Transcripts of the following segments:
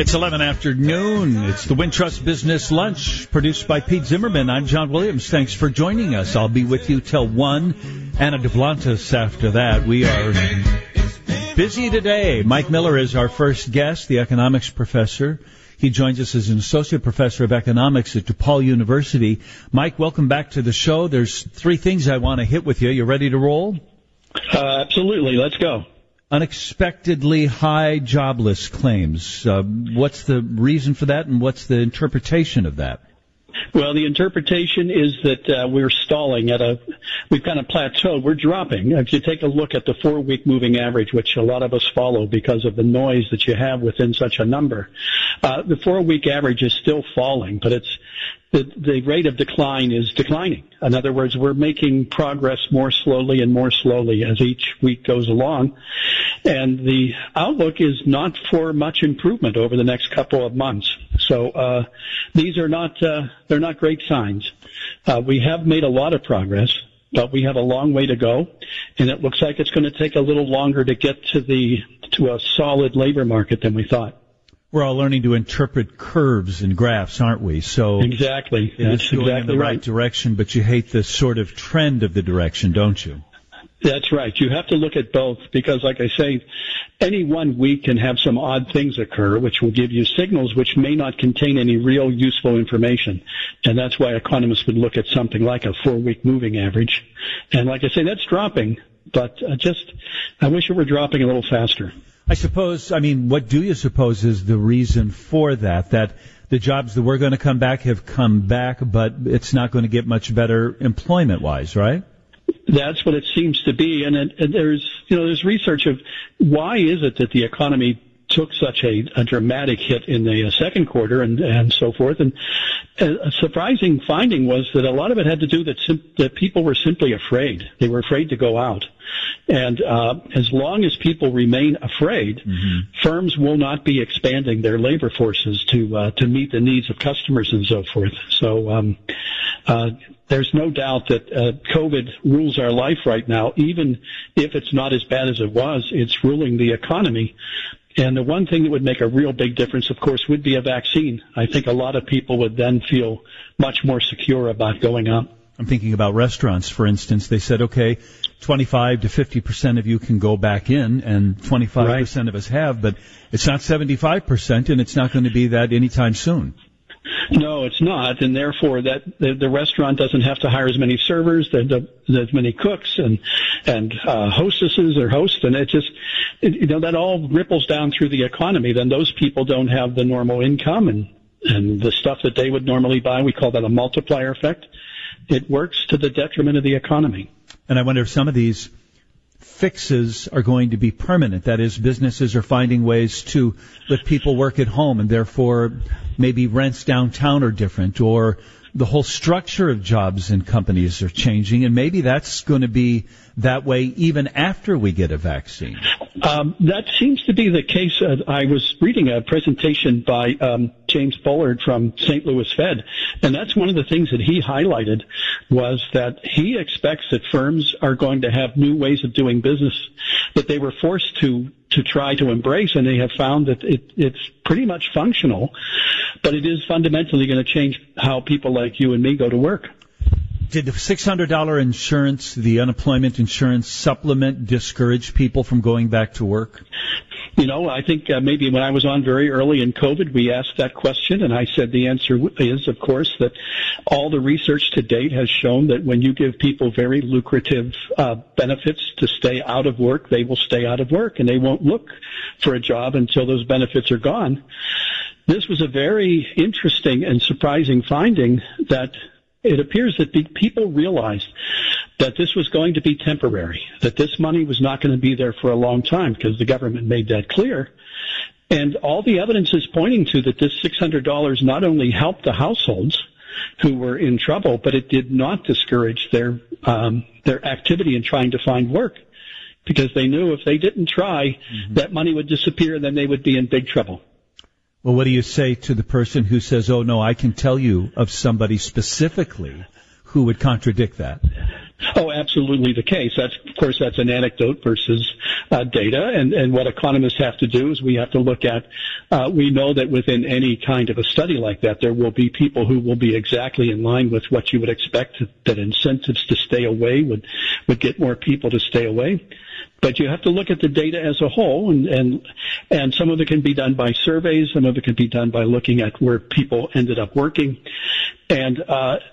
It's 11 afternoon. It's the Wintrust Business Lunch, produced by Pete Zimmerman. I'm John Williams. Thanks for joining us. I'll be with you till 1. Anna Duplantis after that. We are busy today. Mike Miller is our first guest, the economics professor. He joins us as an associate professor of economics at DePaul University. Mike, welcome back to the show. There's 3 things I want to hit with you. You ready to roll? Absolutely. Let's go. Unexpectedly high jobless claims. What's the reason for that, and what's the interpretation of that? Well, the interpretation is that we're stalling we've kind of plateaued. We're dropping. If you take a look at the 4-week moving average, which a lot of us follow because of the noise that you have within such a number, the 4-week average is still falling, but the rate of decline is declining. In other words, we're making progress more slowly and more slowly as each week goes along. And the outlook is not for much improvement over the next couple of months. So these are they're not great signs. We have made a lot of progress, but we have a long way to go, and it looks like it's going to take a little longer to get to a solid labor market than we thought. We're all learning to interpret curves and graphs, aren't we? So exactly, it's going in the right direction, but you hate the sort of trend of the direction, don't you? That's right. You have to look at both because, like I say, any one week can have some odd things occur, which will give you signals which may not contain any real useful information. And that's why economists would look at something like a 4-week moving average. And like I say, that's dropping, but I wish it were dropping a little faster. What do you suppose is the reason for that the jobs that were going to come back have come back, but it's not going to get much better employment-wise, right? That's what it seems to be, and there's research of why is it that the economy took such a dramatic hit in the second quarter and so forth. And a surprising finding was that a lot of it had to do that people were simply afraid. They were afraid to go out. And as long as people remain afraid, firms will not be expanding their labor forces to meet the needs of customers and so forth. So there's no doubt that COVID rules our life right now. Even if it's not as bad as it was, it's ruling the economy. And the one thing that would make a real big difference, of course, would be a vaccine. I think a lot of people would then feel much more secure about going out. I'm thinking about restaurants, for instance. They said, okay, 25 to 50% of you can go back in, and 25% of us have, but it's not 75%, and it's not going to be that anytime soon. No, it's not, and therefore that the restaurant doesn't have to hire as many servers, as many cooks and hostesses or hosts, and that all ripples down through the economy. Then those people don't have the normal income and the stuff that they would normally buy. We call that a multiplier effect. It works to the detriment of the economy. And I wonder if some of these fixes are going to be permanent. That is, businesses are finding ways to let people work at home, and therefore maybe rents downtown are different, or the whole structure of jobs and companies are changing, and maybe that's going to be that way even after we get a vaccine. That seems to be the case. I was reading a presentation by James Bullard from St. Louis Fed, and that's one of the things that he highlighted was that he expects that firms are going to have new ways of doing business that they were forced to try to embrace, and they have found that it's pretty much functional, but it is fundamentally going to change how people like you and me go to work. Did the $600 insurance, the unemployment insurance supplement, discourage people from going back to work? I think maybe when I was on very early in COVID, we asked that question, and I said the answer is, of course, that all the research to date has shown that when you give people very lucrative benefits to stay out of work, they will stay out of work, and they won't look for a job until those benefits are gone. This was a very interesting and surprising finding that it appears that people realized that this was going to be temporary, that this money was not going to be there for a long time because the government made that clear. And all the evidence is pointing to that this $600 not only helped the households who were in trouble, but it did not discourage their activity in trying to find work, because they knew if they didn't try, that money would disappear and then they would be in big trouble. Well, what do you say to the person who says, oh, no, I can tell you of somebody specifically who would contradict that? Oh, absolutely the case. That's an anecdote versus data. And what economists have to do is we have to look at, we know that within any kind of a study like that, there will be people who will be exactly in line with what you would expect, that incentives to stay away would get more people to stay away. But you have to look at the data as a whole, and some of it can be done by surveys, some of it can be done by looking at where people ended up working. And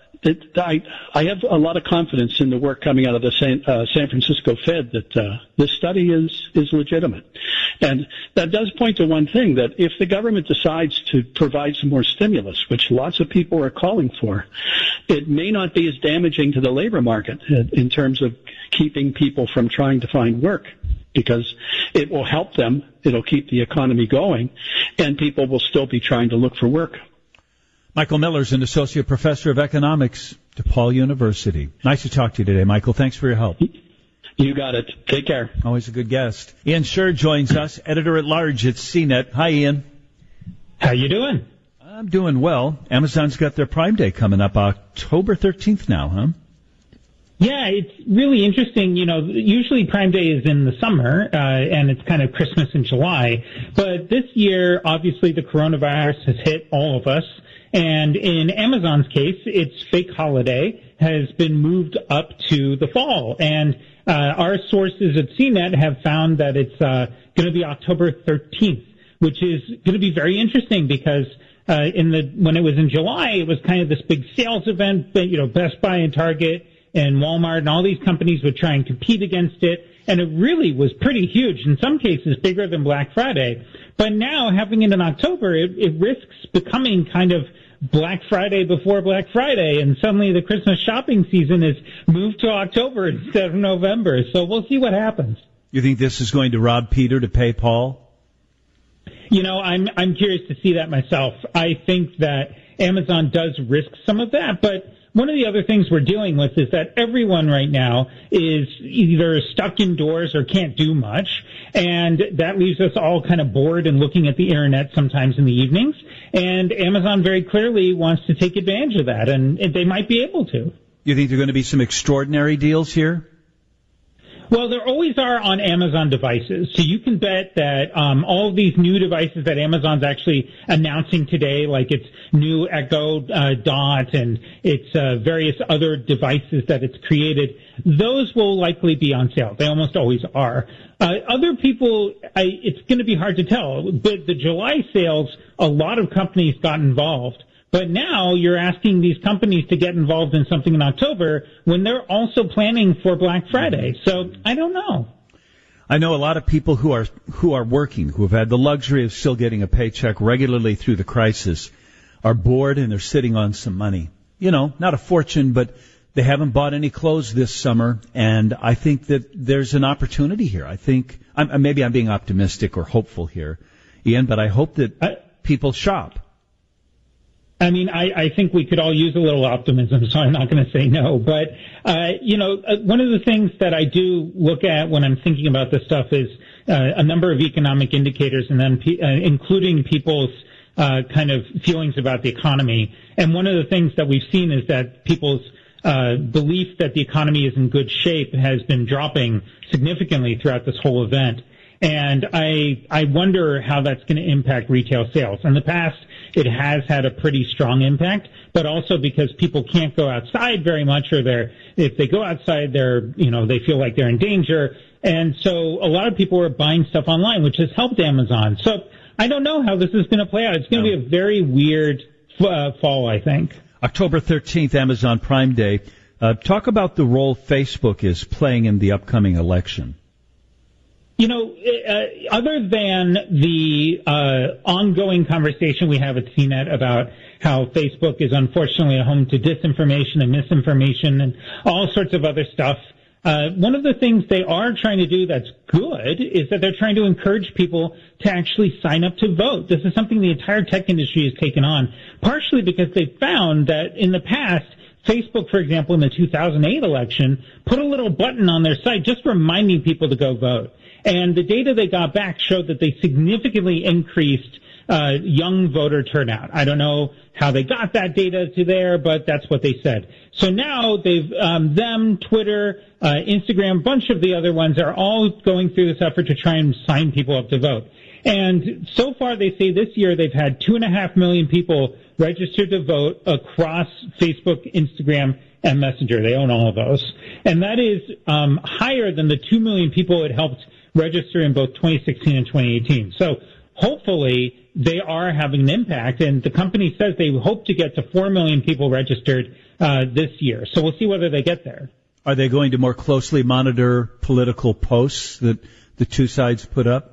I have a lot of confidence in the work coming out of the San Francisco Fed that this study is legitimate. And that does point to one thing, that if the government decides to provide some more stimulus, which lots of people are calling for, it may not be as damaging to the labor market in terms of keeping people from trying to find work, because it will help them, it'll keep the economy going, and people will still be trying to look for work. Michael Miller is an associate professor of economics at DePaul University. Nice to talk to you today, Michael. Thanks for your help. You got it. Take care. Always a good guest. Ian Sherr joins us, editor-at-large at CNET. Hi, Ian. How you doing? I'm doing well. Amazon's got their Prime Day coming up October 13th now, huh? Yeah, it's really interesting. You know, usually Prime Day is in the summer, and it's kind of Christmas in July. But this year, obviously, the coronavirus has hit all of us. And in Amazon's case, its fake holiday has been moved up to the fall. And our sources at CNET have found that it's going to be October 13th, which is going to be very interesting because when it was in July, it was kind of this big sales event that, you know, Best Buy and Target and Walmart and all these companies would try and compete against it. And it really was pretty huge, in some cases bigger than Black Friday. But now, having it in October, it risks becoming kind of Black Friday before Black Friday, and suddenly the Christmas shopping season is moved to October instead of November. So we'll see what happens. You think this is going to rob Peter to pay Paul? You know, I'm curious to see that myself. I think that Amazon does risk some of that, but one of the other things we're dealing with is that everyone right now is either stuck indoors or can't do much, and that leaves us all kind of bored and looking at the internet sometimes in the evenings, and Amazon very clearly wants to take advantage of that, and they might be able to. You think there are going to be some extraordinary deals here? Well, there always are on Amazon devices. So you can bet that all of these new devices that Amazon's actually announcing today, like its new Echo Dot and its various other devices that it's created, those will likely be on sale. They almost always are. Other people, it's going to be hard to tell. But the July sales, a lot of companies got involved. But now you're asking these companies to get involved in something in October when they're also planning for Black Friday. So I don't know. I know a lot of people who are working, who have had the luxury of still getting a paycheck regularly through the crisis, are bored and they're sitting on some money. You know, not a fortune, but they haven't bought any clothes this summer. And I think that there's an opportunity here. I think maybe I'm being optimistic or hopeful here, Ian, but I hope that people shop. I mean, I think we could all use a little optimism, so I'm not going to say no. But, one of the things that I do look at when I'm thinking about this stuff is a number of economic indicators, and then including people's kind of feelings about the economy. And one of the things that we've seen is that people's belief that the economy is in good shape has been dropping significantly throughout this whole event. And I wonder how that's going to impact retail sales. In the past, it has had a pretty strong impact, but also because people can't go outside very much, or if they go outside, they feel like they're in danger. And so a lot of people are buying stuff online, which has helped Amazon. So I don't know how this is going to play out. It's going to be a very weird fall, I think. October 13th, Amazon Prime Day. Talk about the role Facebook is playing in the upcoming election. You know, other than the ongoing conversation we have at CNET about how Facebook is unfortunately a home to disinformation and misinformation and all sorts of other stuff, one of the things they are trying to do that's good is that they're trying to encourage people to actually sign up to vote. This is something the entire tech industry has taken on, partially because they found that in the past, Facebook, for example, in the 2008 election, put a little button on their site just reminding people to go vote. And the data they got back showed that they significantly increased young voter turnout. I don't know how they got that data to there, but that's what they said. So now they've, Twitter, Instagram, a bunch of the other ones are all going through this effort to try and sign people up to vote. And so far they say this year they've had 2.5 million people registered to vote across Facebook, Instagram, and Messenger. They own all of those. And that is higher than the 2 million people it helped register in both 2016 and 2018. So hopefully they are having an impact, and the company says they hope to get to 4 million people registered this year. So we'll see whether they get there. Are they going to more closely monitor political posts that the two sides put up?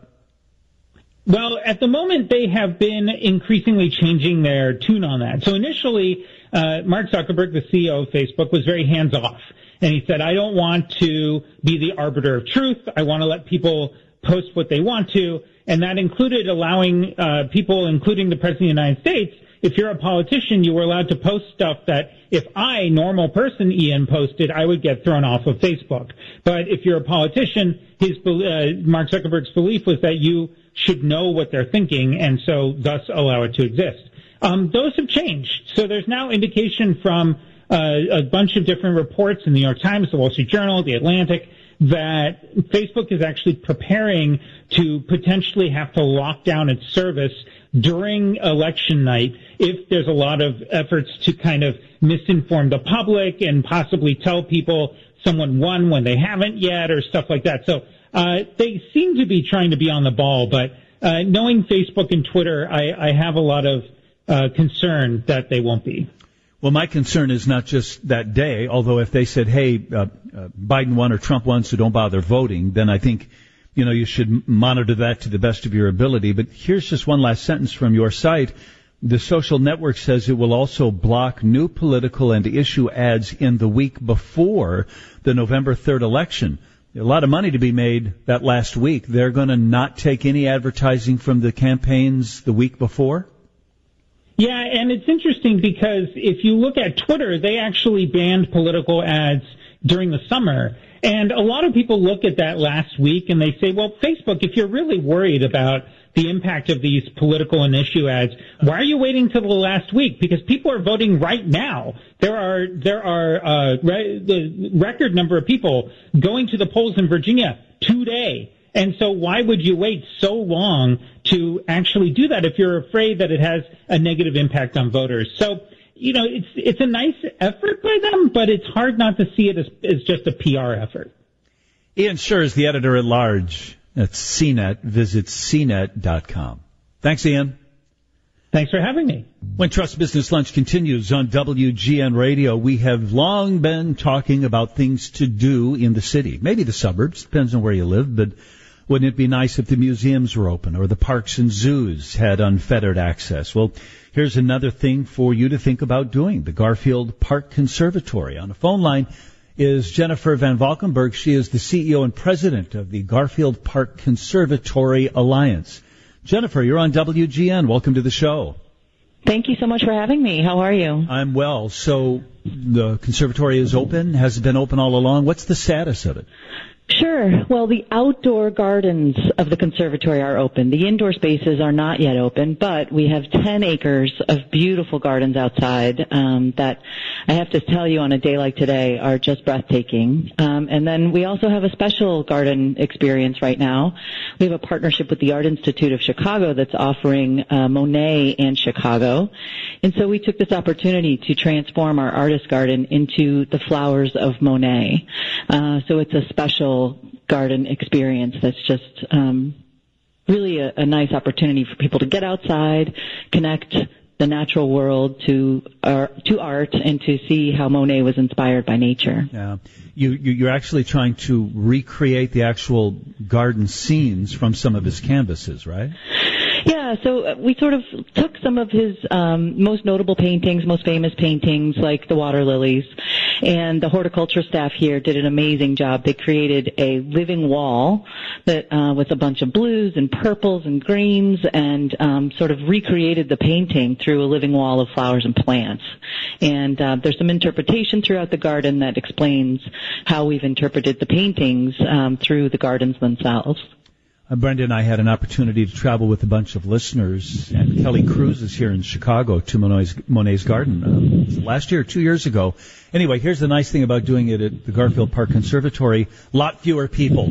Well, at the moment, they have been increasingly changing their tune on that. So initially, Mark Zuckerberg, the CEO of Facebook, was very hands-off. And he said, I don't want to be the arbiter of truth. I want to let people post what they want to. And that included allowing people, including the President of the United States, if you're a politician, you were allowed to post stuff that if I, normal person, Ian, posted, I would get thrown off of Facebook. But if you're a politician, Mark Zuckerberg's belief was that you should know what they're thinking and so thus allow it to exist. Those have changed. So there's now indication from a bunch of different reports in the New York Times, the Wall Street Journal, the Atlantic, that Facebook is actually preparing to potentially have to lock down its service during election night if there's a lot of efforts to kind of misinform the public and possibly tell people someone won when they haven't yet or stuff like that. So they seem to be trying to be on the ball, but knowing Facebook and Twitter, I have a lot of concern that they won't be. Well, my concern is not just that day, although if they said, hey, Biden won or Trump won, so don't bother voting, then I think, you should monitor that to the best of your ability. But here's just one last sentence from your site. The social network says it will also block new political and issue ads in the week before the November 3rd election. A lot of money to be made that last week. They're going to not take any advertising from the campaigns the week before? Yeah, and it's interesting because if you look at Twitter, they actually banned political ads during the summer. And a lot of people look at that last week and they say, well, Facebook, if you're really worried about the impact of these political and issue ads, why are you waiting till the last week? Because people are voting right now. There are the record number of people going to the polls in Virginia today. And so why would you wait so long to actually do that if you're afraid that it has a negative impact on voters? So, it's a nice effort by them, but it's hard not to see it as just a PR effort. Ian Sherr is the editor-at-large at CNET. Visit cnet.com. Thanks, Ian. Thanks for having me. When Trust Business Lunch continues on WGN Radio, we have long been talking about things to do in the city. Maybe the suburbs, depends on where you live, but wouldn't it be nice if the museums were open or the parks and zoos had unfettered access? Well, here's another thing for you to think about doing, the Garfield Park Conservatory. On the phone line is Jennifer Van Valkenburg. She is the CEO and president of the Garfield Park Conservatory Alliance. Jennifer, you're on WGN. Welcome to the show. Thank you so much for having me. How are you? I'm well. So the conservatory is open. Has it been open all along? What's the status of it? Sure. Well, the outdoor gardens of the conservatory are open. The indoor spaces are not yet open, but we have 10 acres of beautiful gardens outside that I have to tell you on a day like today are just breathtaking. And then we also have a special garden experience right now. We have a partnership with the Art Institute of Chicago that's offering Monet in Chicago. And so we took this opportunity to transform our artist garden into the flowers of Monet. So it's a special garden experience that's just really a nice opportunity for people to get outside, connect the natural world to art, and to see how Monet was inspired by nature. Yeah, you're actually trying to recreate the actual garden scenes from some of his canvases, right? Yeah, so we sort of took some of his most notable paintings, most famous paintings, like the water lilies, and the horticulture staff here did an amazing job. They created a living wall that with a bunch of blues and purples and greens, and sort of recreated the painting through a living wall of flowers and plants. And there's some interpretation throughout the garden that explains how we've interpreted the paintings through the gardens themselves. Brenda and I had an opportunity to travel with a bunch of listeners, and Kelly Cruz is here in Chicago to Monet's Garden last year, 2 years ago. Anyway, here's the nice thing about doing it at the Garfield Park Conservatory. A lot fewer people.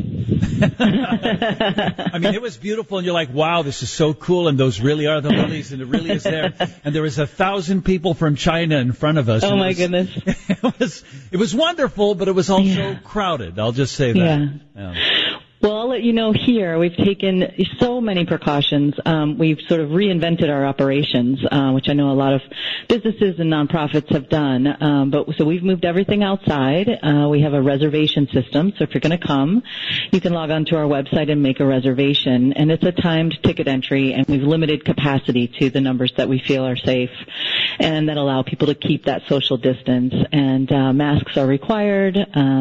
I mean, it was beautiful, and you're like, wow, this is so cool, and those really are the lilies, and it really is there. And there was 1,000 people from China in front of us. Oh, my goodness. It was wonderful, but it was also crowded. I'll just say that. Yeah. Well, I'll let you know here, we've taken so many precautions. We've sort of reinvented our operations, which I know a lot of businesses and nonprofits have done. So we've moved everything outside. We have a reservation system. So if you're going to come, you can log on to our website and make a reservation. And it's a timed ticket entry, and we've limited capacity to the numbers that we feel are safe and that allow people to keep that social distance. And masks are required.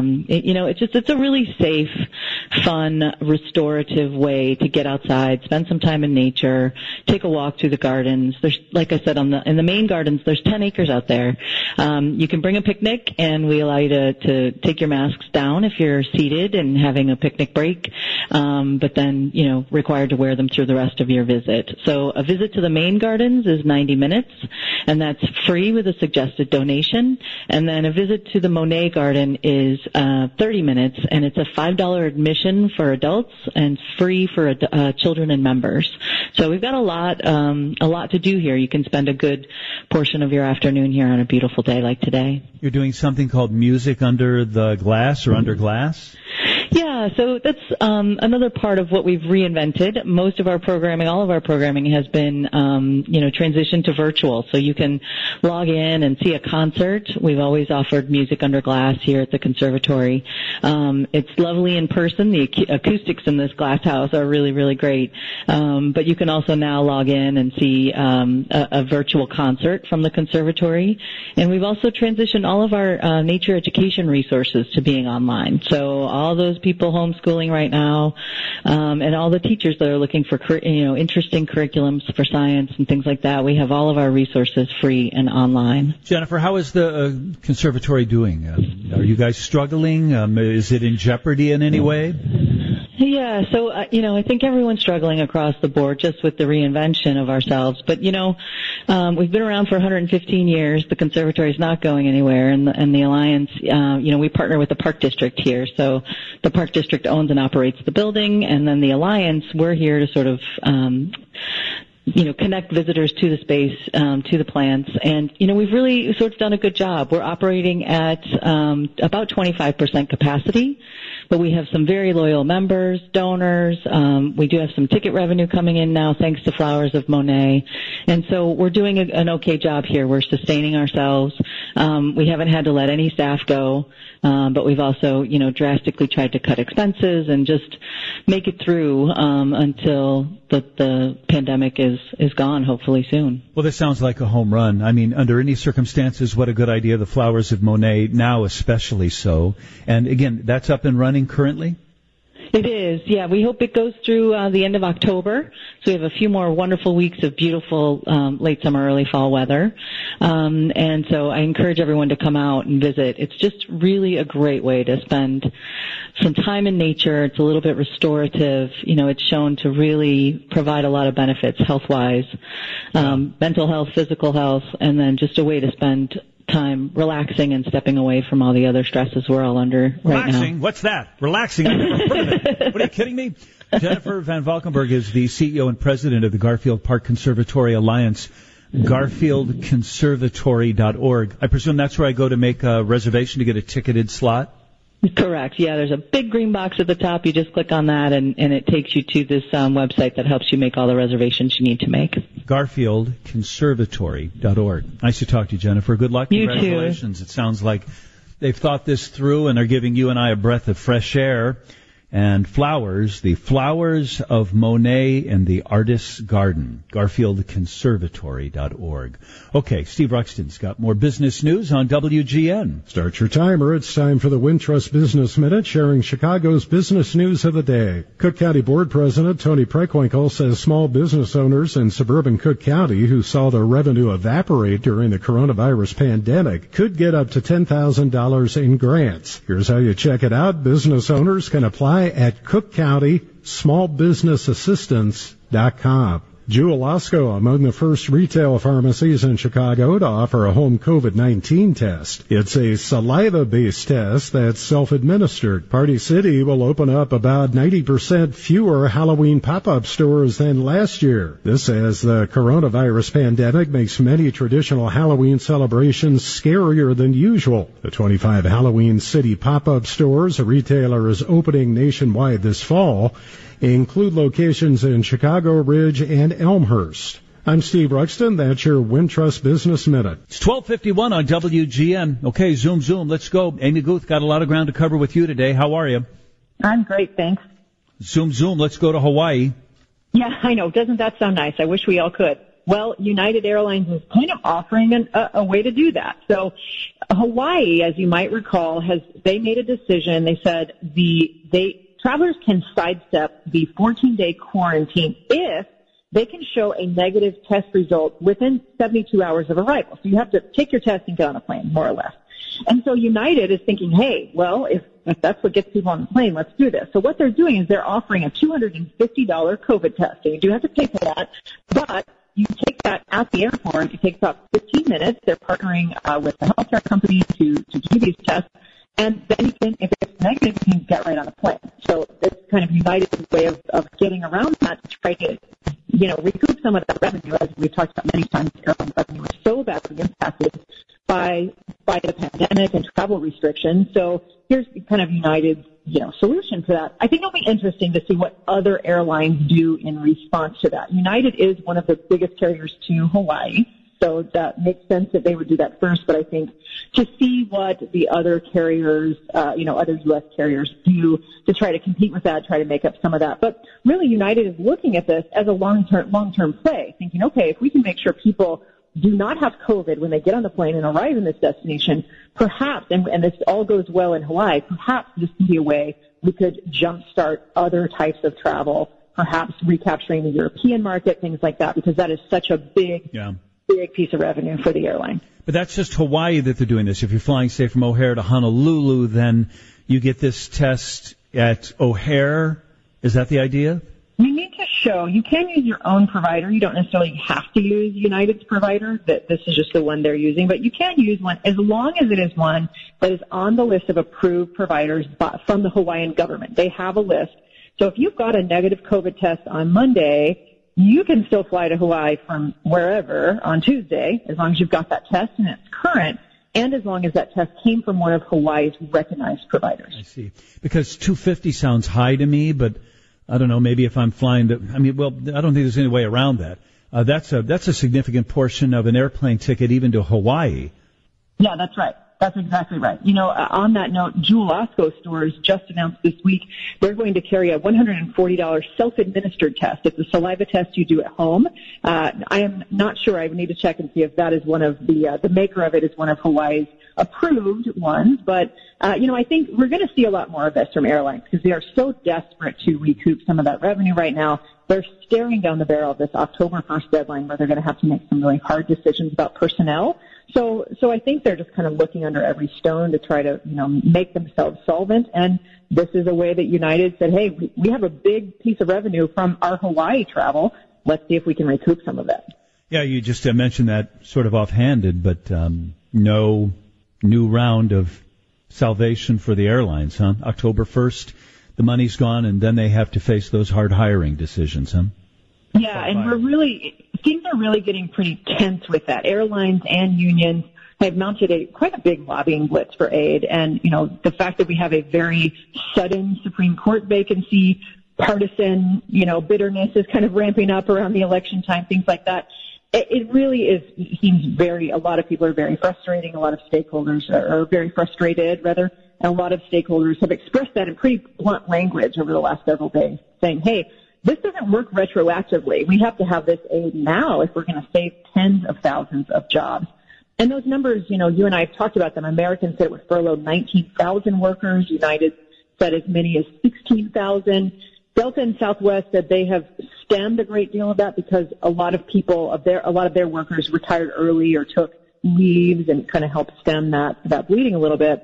It's a really safe, fun, restorative way to get outside, spend some time in nature, take a walk through the gardens. There's, like I said, in the main gardens, there's 10 acres out there. You can bring a picnic, and we allow you to take your masks down if you're seated and having a picnic break, but then, required to wear them through the rest of your visit. So a visit to the main gardens is 90 minutes, and that's free with a suggested donation. And then a visit to the Monet Garden is 30 minutes, and it's a $5 admission for adults and free for children and members. So we've got a lot to do here. You can spend a good portion of your afternoon here on a beautiful day like today. You're doing something called Music Under the Glass or Under Glass? Yeah, so that's another part of what we've reinvented. Most of our programming, all of our programming has been, transitioned to virtual. So you can log in and see a concert. We've always offered Music Under Glass here at the conservatory. It's lovely in person. The acoustics in this glass house are really, really great. But you can also now log in and see a virtual concert from the conservatory. And we've also transitioned all of our nature education resources to being online. So all those people homeschooling right now, and all the teachers that are looking for, interesting curriculums for science and things like that. We have all of our resources free and online. Jennifer, how is the conservatory doing? Are you guys struggling? Is it in jeopardy in any way? Yeah, so, I think everyone's struggling across the board just with the reinvention of ourselves. But, we've been around for 115 years. The conservatory's not going anywhere. And the Alliance, we partner with the Park District here. So the Park District owns and operates the building. And then the Alliance, we're here to sort of, connect visitors to the space, to the plants. And, we've really sort of done a good job. We're operating at about 25% capacity, but we have some very loyal members, donors. We do have some ticket revenue coming in now thanks to Flowers of Monet. And so we're doing an okay job here. We're sustaining ourselves. We haven't had to let any staff go, but we've also, drastically tried to cut expenses and just make it through until the pandemic is gone, hopefully soon. Well, this sounds like a home run. I mean, under any circumstances, what a good idea, the Flowers of Monet, now especially so. And again, that's up and running currently? It is, yeah. We hope it goes through the end of October. So we have a few more wonderful weeks of beautiful late summer, early fall weather. And so I encourage everyone to come out and visit. It's just really a great way to spend some time in nature. It's a little bit restorative. It's shown to really provide a lot of benefits health-wise, mental health, physical health, and then just a way to spend time relaxing and stepping away from all the other stresses we're all under right now. Relaxing? What's that? Relaxing? I've never heard of it. What are you kidding me? Jennifer Van Valkenburg is the CEO and president of the Garfield Park Conservatory Alliance, garfieldconservatory.org. I presume that's where I go to make a reservation to get a ticketed slot? Correct. Yeah, there's a big green box at the top. You just click on that, and it takes you to this website that helps you make all the reservations you need to make. garfieldconservatory.org. Nice to talk to you, Jennifer. Good luck. You Congratulations. too. It sounds like they've thought this through and are giving you and I a breath of fresh air. And flowers, the Flowers of Monet and the Artist's Garden, garfieldconservatory.org. Okay, Steve Ruxton's got more business news on WGN. Start your timer. It's time for the Wintrust Business Minute, sharing Chicago's business news of the day. Cook County Board President Tony Preckwinkle says small business owners in suburban Cook County who saw their revenue evaporate during the coronavirus pandemic could get up to $10,000 in grants. Here's how you check it out. Business owners can apply Apply at cookcountysmallbusinessassistance.com. Jewel Osco, among the first retail pharmacies in Chicago to offer a home COVID-19 test. It's a saliva-based test that's self-administered. Party City will open up about 90% fewer Halloween pop-up stores than last year. This as the coronavirus pandemic makes many traditional Halloween celebrations scarier than usual. The 25 Halloween City pop-up stores a retailer is opening nationwide this fall include locations in Chicago Ridge and Elmhurst. I'm Steve Ruxton. That's your Wintrust Business Minute. It's 12:51 on WGN. Okay, zoom. Let's go. Amy Guth, got a lot of ground to cover with you today. How are you? I'm great, thanks. Zoom. Let's go to Hawaii. Yeah, I know. Doesn't that sound nice? I wish we all could. Well, United Airlines is kind of offering a way to do that. So Hawaii, as you might recall, they made a decision. They said travelers can sidestep the 14-day quarantine if they can show a negative test result within 72 hours of arrival. So you have to take your test and get on a plane, more or less. And so United is thinking, hey, well, if that's what gets people on the plane, let's do this. So what they're doing is they're offering a $250 COVID test. And you do have to pay for that, but you take that at the airport. It takes about 15 minutes. They're partnering with the healthcare company to do these tests. And then if it's negative, you can get right on a plane. So it's kind of United's way of getting around that to try to, recoup some of that revenue. As we've talked about many times, airline revenue was so badly impacted by the pandemic and travel restrictions. So here's kind of United's, solution to that. I think it'll be interesting to see what other airlines do in response to that. United is one of the biggest carriers to Hawaii. So that makes sense that they would do that first, but I think to see what the other carriers, other U.S. carriers do to try to compete with that, try to make up some of that. But really United is looking at this as a long-term play, thinking, okay, if we can make sure people do not have COVID when they get on the plane and arrive in this destination, perhaps, and this all goes well in Hawaii, perhaps this can be a way we could jumpstart other types of travel, perhaps recapturing the European market, things like that, because that is such a big piece of revenue for the airline. But that's just Hawaii that they're doing this. If you're flying, say, from O'Hare to Honolulu, then you get this test at O'Hare. Is that the idea? You need to show, you can use your own provider. You don't necessarily have to use United's provider. That this is just the one they're using. But you can use one as long as it is one that is on the list of approved providers from the Hawaiian government. They have a list. So if you've got a negative COVID test on Monday, you can still fly to Hawaii from wherever on Tuesday, as long as you've got that test and it's current, and as long as that test came from one of Hawaii's recognized providers. I see. Because 250 sounds high to me, but I don't know, maybe if I'm flying I don't think there's any way around that. That's a significant portion of an airplane ticket even to Hawaii. Yeah, that's right. That's exactly right. On that note, Jewel Osco stores just announced this week they're going to carry a $140 self-administered test. It's a saliva test you do at home. I am not sure. I would need to check and see if that is one of the maker of it is one of Hawaii's approved ones. But, I think we're going to see a lot more of this from airlines because they are so desperate to recoup some of that revenue right now. They're staring down the barrel of this October 1st deadline where they're going to have to make some really hard decisions about personnel. So I think they're just kind of looking under every stone to try to, make themselves solvent. And this is a way that United said, hey, we have a big piece of revenue from our Hawaii travel. Let's see if we can recoup some of that. Yeah, you just mentioned that sort of offhanded, but no new round of salvation for the airlines, huh? October 1st, the money's gone, and then they have to face those hard hiring decisions, huh? Yeah, and things are really getting pretty tense with that. Airlines and unions have mounted quite a big lobbying blitz for aid. And, the fact that we have a very sudden Supreme Court vacancy, partisan, bitterness is kind of ramping up around the election time, things like that. It really seems a lot of people are very frustrating. A lot of stakeholders are very frustrated, rather. And a lot of stakeholders have expressed that in pretty blunt language over the last several days, saying, hey, this doesn't work retroactively. We have to have this aid now if we're going to save tens of thousands of jobs. And those numbers, you and I have talked about them. American said it would furlough 19,000 workers. United said as many as 16,000. Delta and Southwest said they have stemmed a great deal of that because a lot of their workers retired early or took leaves and kind of helped stem that bleeding a little bit. But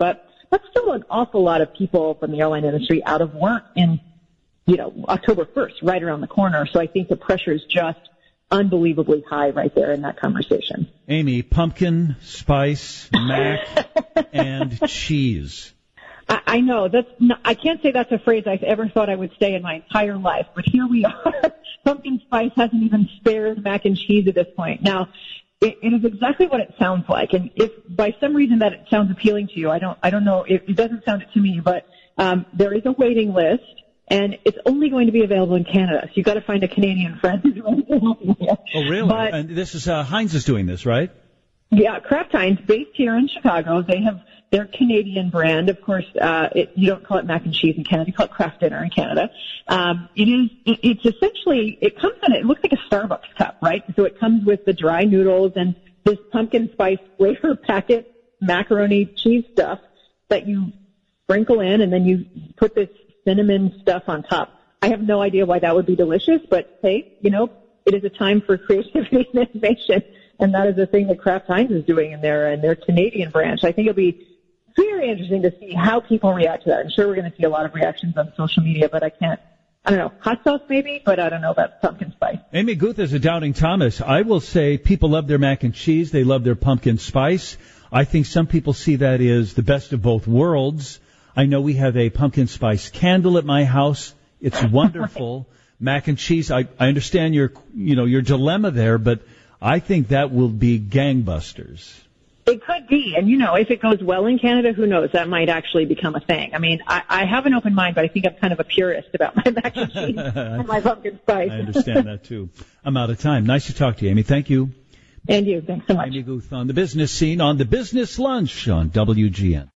that's still an awful lot of people from the airline industry out of work in, October 1st, right around the corner. So I think the pressure is just unbelievably high right there in that conversation. Amy, pumpkin, spice, mac, and cheese. I know I can't say that's a phrase I've ever thought I would say in my entire life, but here we are. Pumpkin spice hasn't even spared mac and cheese at this point. Now, it is exactly what it sounds like, and if by some reason that it sounds appealing to you, I don't know. It doesn't sound it to me, but there is a waiting list, and it's only going to be available in Canada. So you've got to find a Canadian friend who's willing to help you. Oh, really? But, and this is Heinz is doing this, right? Yeah, Kraft Heinz, based here in Chicago. They have their Canadian brand. Of course, you don't call it mac and cheese in Canada. You call it Kraft Dinner in Canada. It's essentially, it looks like a Starbucks cup, right? So it comes with the dry noodles and this pumpkin spice flavor packet macaroni cheese stuff that you sprinkle in, and then you put this cinnamon stuff on top. I have no idea why that would be delicious, but hey, it is a time for creativity and innovation. And that is the thing that Kraft Heinz is doing in their Canadian branch. I think it'll be very interesting to see how people react to that. I'm sure we're going to see a lot of reactions on social media, but I don't know, hot sauce maybe, but I don't know about pumpkin spice. Amy Guth is a Doubting Thomas. I will say people love their mac and cheese. They love their pumpkin spice. I think some people see that as the best of both worlds. I know we have a pumpkin spice candle at my house. It's wonderful. Mac and cheese. I understand your dilemma there, but I think that will be gangbusters. It could be. And, if it goes well in Canada, who knows? That might actually become a thing. I mean, I have an open mind, but I think I'm kind of a purist about my mac and cheese and my pumpkin spice. I understand that, too. I'm out of time. Nice to talk to you, Amy. Thank you. And you. Thanks so much. Amy Guth on the business scene on the Business Lunch on WGN.